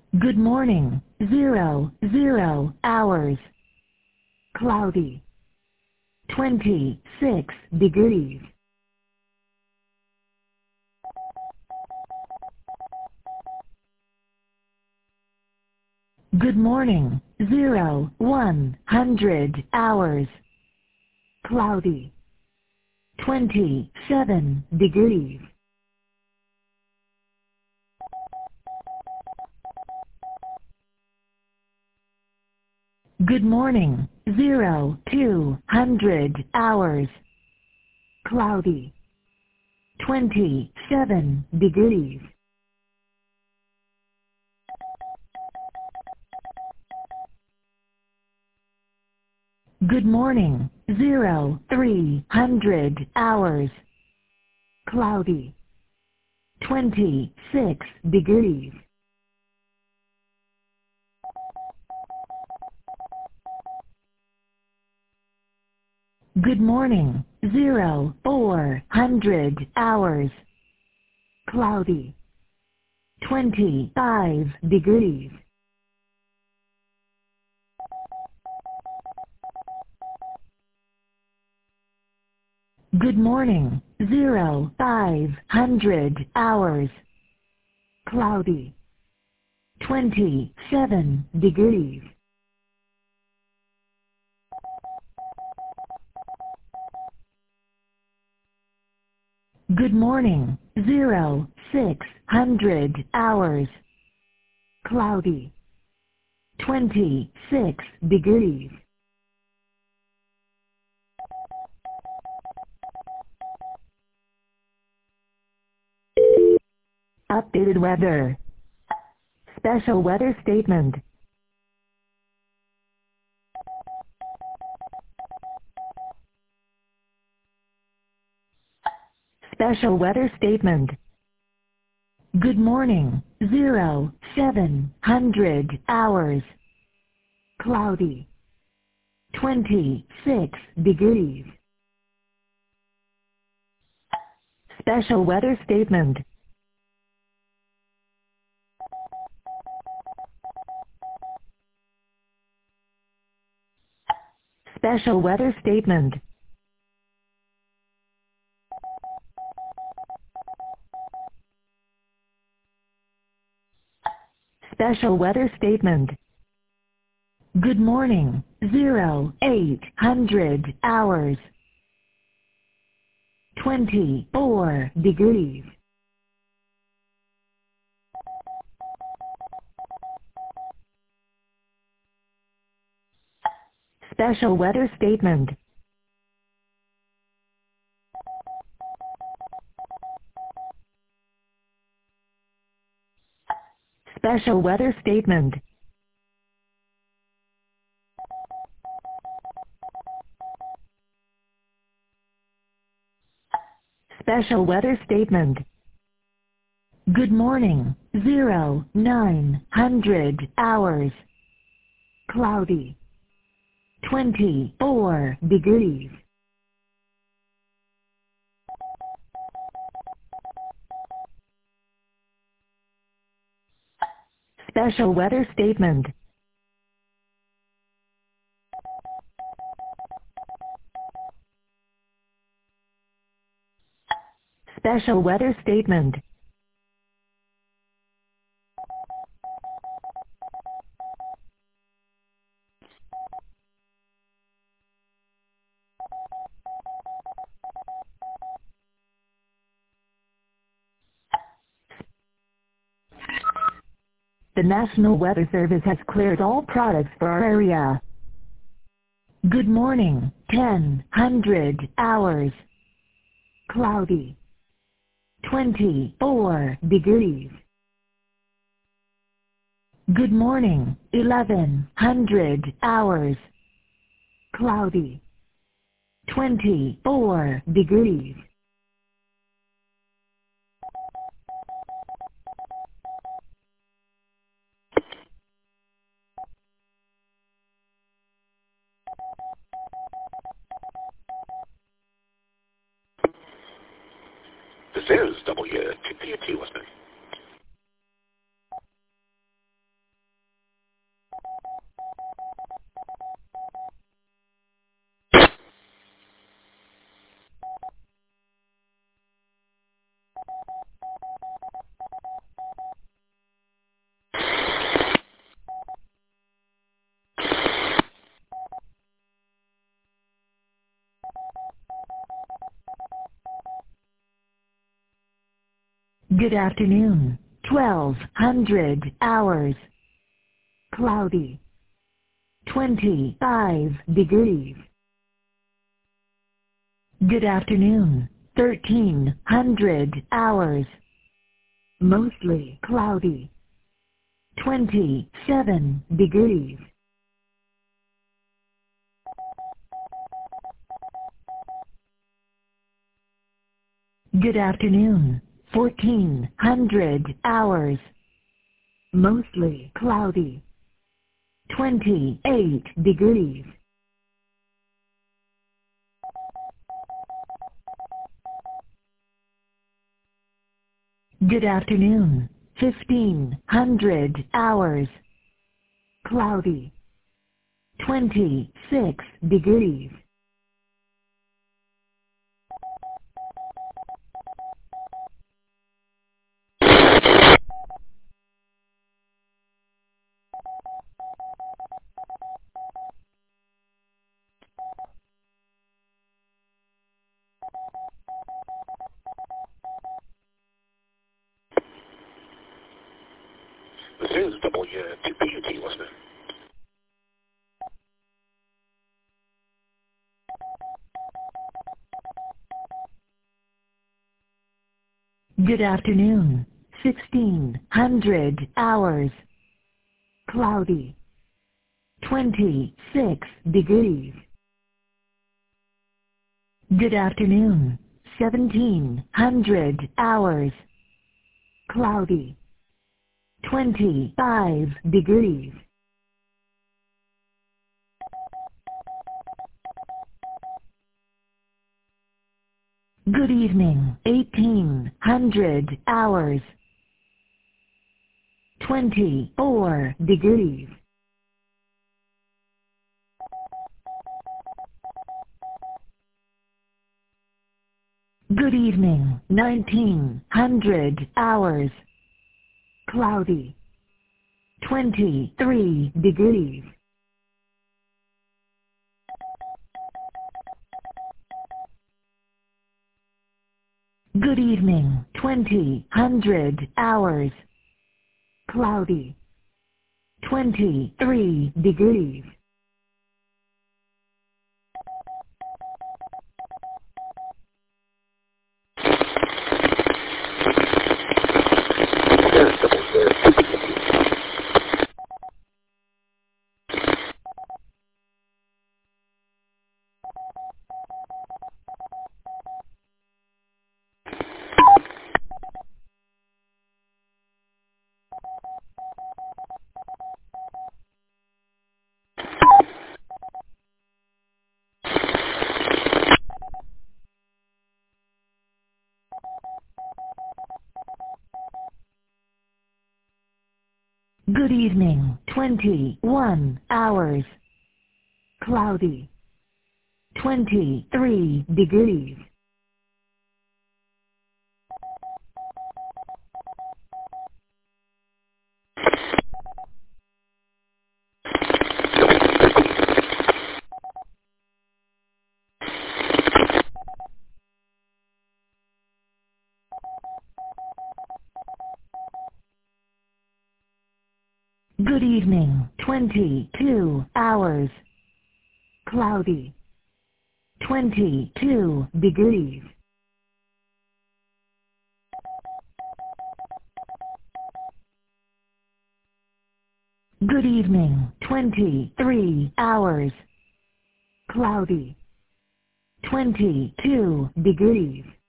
Good morning, 00 hours. Cloudy. 26 degrees. Good morning, 100 hours. Cloudy. 27 degrees. Good morning, 200 hours. Cloudy. 27 degrees. Good morning, 300 hours. Cloudy. 26 degrees. Good morning, 400 hours. Cloudy. 25 degrees. Good morning, 500 hours. Cloudy. 27 degrees. Good morning, 600 hours. Cloudy. 26 degrees. Updated weather. Special weather statement. Special weather statement. Good morning, 700 hours. Cloudy. 26 degrees. Special weather statement. Special weather statement. Special weather statement. Good morning, 800 hours. 24 degrees. Special weather statement. Special weather statement. Special weather statement. Good morning, 900 hours. Cloudy. 24 degrees. Special weather statement. Special weather statement. The National Weather Service has cleared all products for our area. Good morning, 1000 hours. Cloudy. 24 degrees. Good morning, 1100 hours. Cloudy. 24 degrees. This is WTPT listening. Good afternoon. 1200 hours. Cloudy. 25 degrees. Good afternoon. 1300 hours. Mostly cloudy. 27 degrees. Good afternoon. 1400 hours. Mostly cloudy. 28 degrees. Good afternoon. 1500 hours. Cloudy. 26 degrees. This is WTBUT, wasn't it? Good afternoon. 1600 hours. Cloudy. 26 degrees. Good afternoon. 1700 hours. Cloudy. 25 degrees. Good evening. 1800 hours. 24 degrees. Good evening. 1900 hours. Cloudy. 23 degrees. Good evening. 2000 hours. Cloudy. 23 degrees. Good evening. 21 hours. Cloudy. 23 degrees. Good evening. 22 hours. Cloudy. 22 degrees. Good evening. 23 hours. Cloudy. 22 degrees.